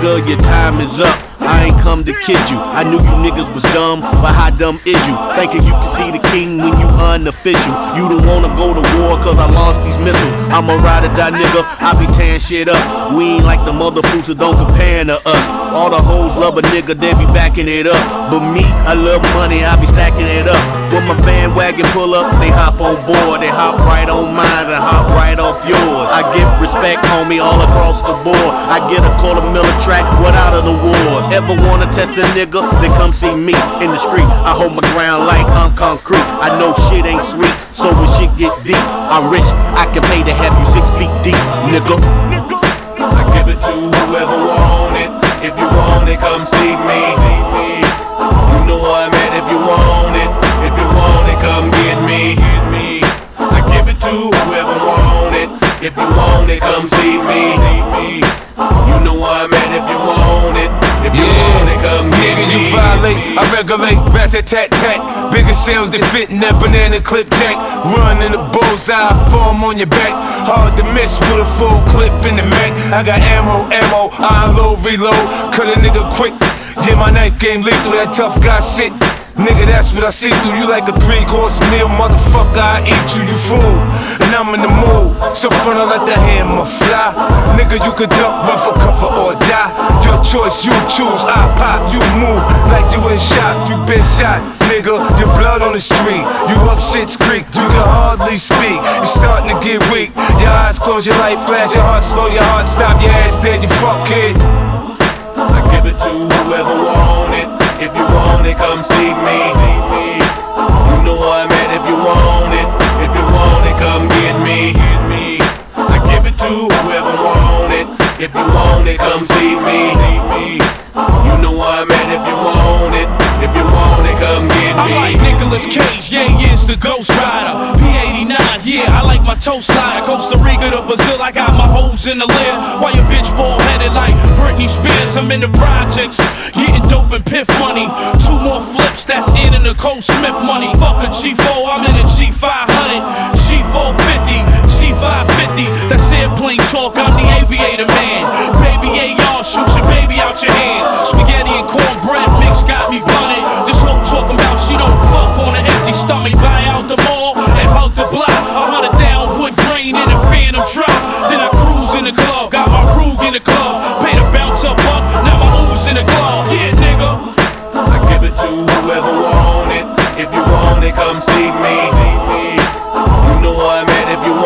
nigga, your time is up. I ain't come to kid you. I knew you niggas was dumb, but how dumb is you? Thinking you can see the king when you unofficial. You don't wanna go to war cause I lost these missiles. I'm a ride or die nigga, I be tearing shit up. We ain't like the mother fools that don't compare to us. All the hoes love a nigga, they be backing it up. But me, I love money, I be stacking it up. When my bandwagon pull up, they hop on board. They hop right on mine and hop right off yours. I give respect, homie, all across the board. I get a $250,000 track without an award. Ever wanna test a nigga, then come see me in the street. I hold my ground like I'm concrete. I know shit ain't sweet, so when shit get deep, I'm rich, I can pay to have you 6 feet deep, nigga. I give it to whoever want it. If you want it, come see me. You know where I'm at if you want it. If you want it, come get me. I give it to whoever want it. If you want it, come see me. You know where I'm at if you want it. If you want it, come get me. You violate, I regulate, rat-tat-tat-tat. Bigger shells that fit in that banana clip jack. Run in the bullseye, form on your back. Hard to miss with a full clip in the Mac. I got ammo, I unload, reload. Cut a nigga quick, yeah, my knife game lethal, that tough guy shit. Nigga, that's what I see through. You like a 3-course meal, motherfucker, I eat you, you fool. And I'm in the mood, so front I let the hammer fly. Nigga, you could duck, run for cover or die. Your choice, you choose, I pop, you move. Like you in shot, you been shot. Nigga, your blood on the street. You up Shit's Creek, you can hardly speak. You're starting to get weak. Your eyes close, your light flash, your heart slow, your heart stop, your ass dead, you fuck kid. I give it to whoever want it. If you want it, come see me. You know where I'm at if you want it. If you want it, come get me. I give it to whoever want it. If you want it, come see me. You know where I'm at if you want it. If you want it, come get me. I like Nicolas Cage, yeah, he is the Ghost Rider. P89, yeah, I like my toast slider. Costa Rica to Brazil, I got my hoes in the lair. Why your bitch bald headed like Britney Spears? I'm in the projects, getting dope and piff money. 2 more flips, that's in and Nicole Smith money. Fuck a G4, I'm in a G500, G450, G550. That's airplane talk, I'm the aviator man. Baby AR, shoot your baby out your hands. Spaghetti and cornbread mix got me blunted. This hoe talking about she don't fuck on an empty stomach. Buy out the mall and hug the block. I hunt it down, wood grain in a phantom drop. Then I cruise in the club, got my Rug in the club. Pay the bounce up, now my ooze in the glove. Yeah, nigga. I give it to whoever want it. If you want it, come see me. You know where I'm at if you